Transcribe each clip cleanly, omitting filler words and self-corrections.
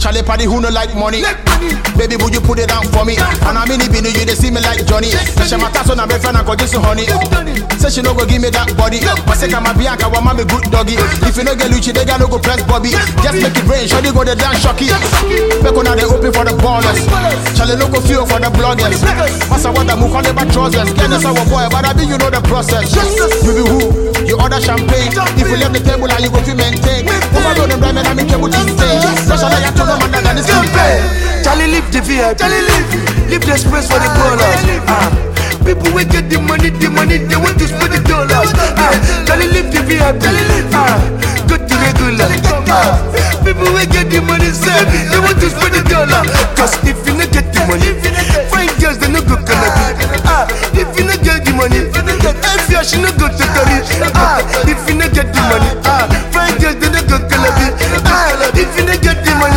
Charlie party who no like money. Baby, would you put it down for me? And I mean, if you they see me like Johnny. She my tasso na befriend and just honey. Say she no go give me that body. But say come Bianca, want me good doggy. If you no get Lucci, they got no go press Bobby. Just make it rain, sure they go the dance shocky. Back on they open for the ballers. Charlie no go feel for the bloggers. Massa what the move on the back trousers. Get us our boy, but I mean you know the process. You be who? You order champagne. If you leave the table and you go to maintain. Over the diamond, I make you would stay. Special I told them under than this Charlie live the VIP. Live the space for the ballers. People will get the money, they want to spend the dollars. Charlie live the VIP. Go to regular. People will get the money, they want to spend the dollar. Cause if you not get the money, fine girls they no go cannabis. If you not get the money, if you should not go to Paris. If you not get the money, fine girls they no go cannabis. If you not get the money,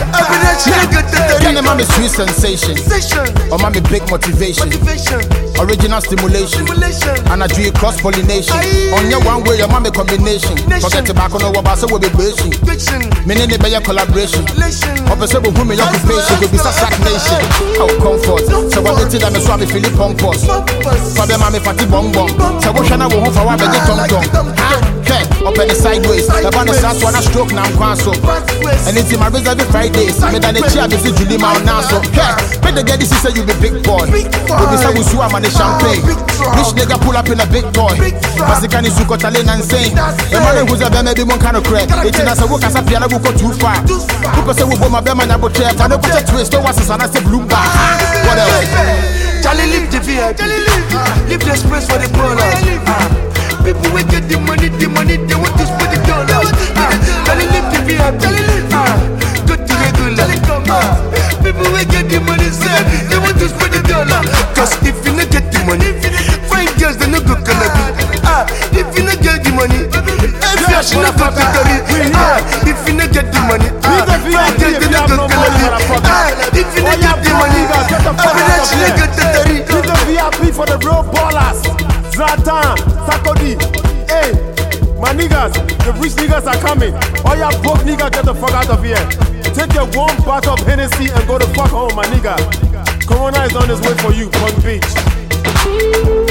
yeah, mommy sweet sensation. Or mommy big motivation. Original stimulation. And I do cross pollination. On your one way, your mommy combination. Forget tobacco, no what so will be breaching. Meaning the better collaboration. Opposite with women, occupation will be such nation. How comfort. So what they tell them is why me feeling punk post. For them, mommy fatty bong bong. So what shall I go home for one better tongue tongue? Okay, up in the sideways. The one is last one a stroke now, so. And it's in my reserve Fridays. I mean that the chair visit Julie Mount now, so. Okay, when they get this, you say you be big boy. When this time we swam on the champagne. Rich nigga pull up in a big toy. Masika ni suko talent and insane. The man who's a baby one kind of crack. It's in a work as a piano go too far. People say we go my bema na botre. I don't put a twist. Don't watch this and I say bloom back. What else? Charlie live the VIP. Live the space for the ballers. People will get the money, they want to spend the dollars. Charlie live the VIP. Go to regular. People will get the money, they want to spend the dollar. Cause if you not get the money, fine girls they no go cannabis. If you not get the money, if you should not go to Paris. If you not get the money, fine girls they no go cannabis. If you not get the money, I should not go to Paris. Leave the VIP for the real ballers. Zlatan, Sarkozy, hey, my niggas, the rich niggas are coming. All y'all broke niggas, get the fuck out of here. Take your one bottle of Hennessy and go the fuck home, my nigga. Corona is on his way for you, Punk Beach.